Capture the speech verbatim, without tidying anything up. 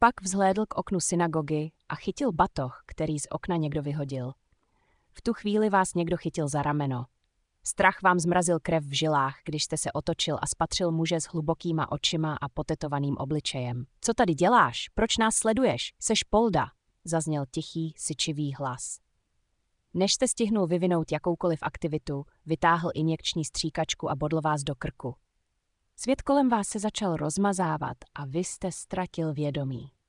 Pak vzhlédl k oknu synagogy a chytil batoh, který z okna někdo vyhodil. V tu chvíli vás někdo chytil za rameno. Strach vám zmrazil krev v žilách, když jste se otočil a spatřil muže s hlubokýma očima a potetovaným obličejem. Co tady děláš? Proč nás sleduješ? Seš polda, zazněl tichý, syčivý hlas. Než jste stihnul vyvinout jakoukoliv aktivitu, vytáhl injekční stříkačku a bodl vás do krku. Svět kolem vás se začal rozmazávat a vy jste ztratil vědomí.